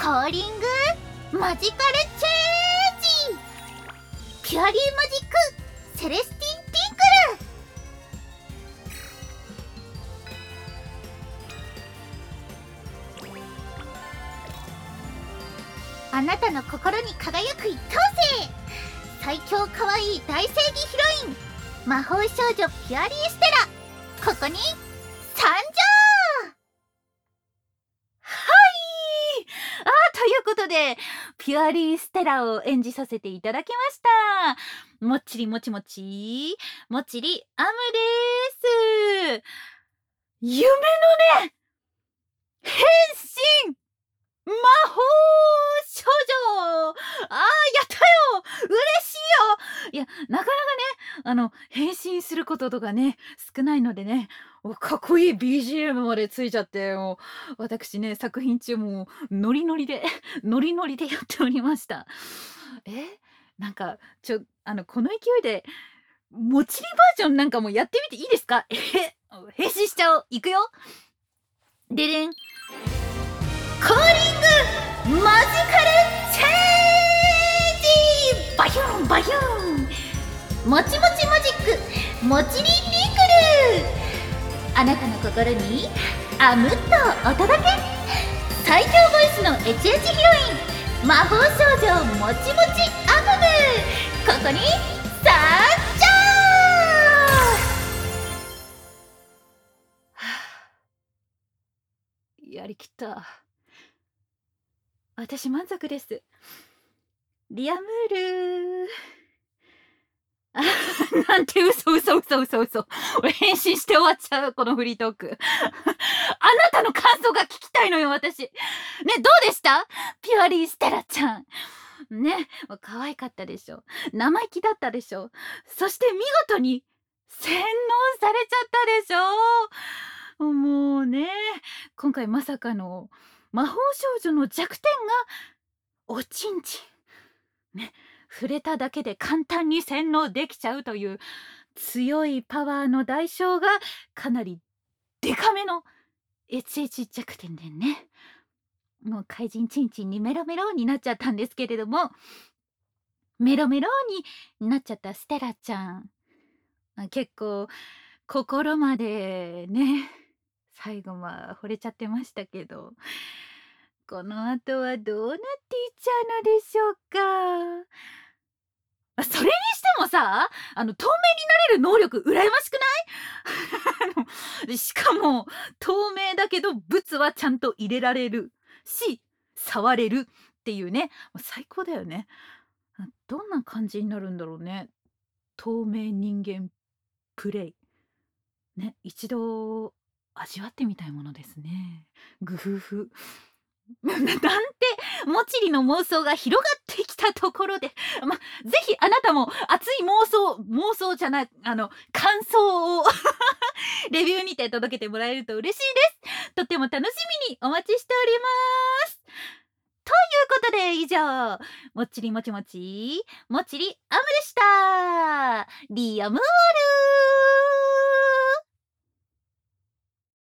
コーリングマジカルチェンジ、ピュアリーマジックセレスティン・ティンクル。あなたの心に輝く一等星、最強かわいい大正義ヒロイン、魔法少女ピュアリーステラ、ここに参上。 ということでピュアリーステラを演じさせていただきました。もっちりもちもちもちりアムです。夢のね変身魔法少女、やったよ、嬉しいよ。いや、なかなかね変身することとかね少ないのでね、かっこいい BGM までついちゃって、もう私ね作品中もノリノリでノリノリでやっておりました。なんかこの勢いでもちりバージョンなんかもやってみていいですか？変身しちゃおう。いくよ。ででん、コーリングマジカルチェンジ、バヒュンバヒュン、 もちもちマジックもちりんリンクル、あなたの心にあむっとお届け、最強ボイスのエチエチヒロイン、魔法少女もちもちアトム、ここに参上。 やりきった。私満足です。リアムールなんて嘘。俺変身して終わっちゃう、このフリートーク。あなたの感想が聞きたいのよ、私。ね、どうでした？ピュアリーステラちゃん。ね、可愛かったでしょ。生意気だったでしょ。そして見事に洗脳されちゃったでしょ。もうね、今回まさかの魔法少女の弱点がおちんちん。ね、触れただけで簡単に洗脳できちゃうという強いパワーの代償がかなりデカめの HH 弱点でね、もう怪人ちんちんにメロメロになっちゃったんですけれども、メロメロになっちゃったステラちゃん、結構心までね最後は惚れちゃってましたけど、この後はどうなっていっちゃうのでしょうか。それにしてもさ、透明になれる能力羨ましくない？しかも透明だけど物はちゃんと入れられるし触れるっていうね、最高だよね。どんな感じになるんだろうね、透明人間プレイね、一度味わってみたいものですね。グフフ。なんてもちりの妄想が広がってきたところで、ぜひあなたも熱い妄想じゃない感想をレビューにて届けてもらえると嬉しいです。とっても楽しみにお待ちしております。ということで以上、もっちりもちもちもちりアムでした。リアムール。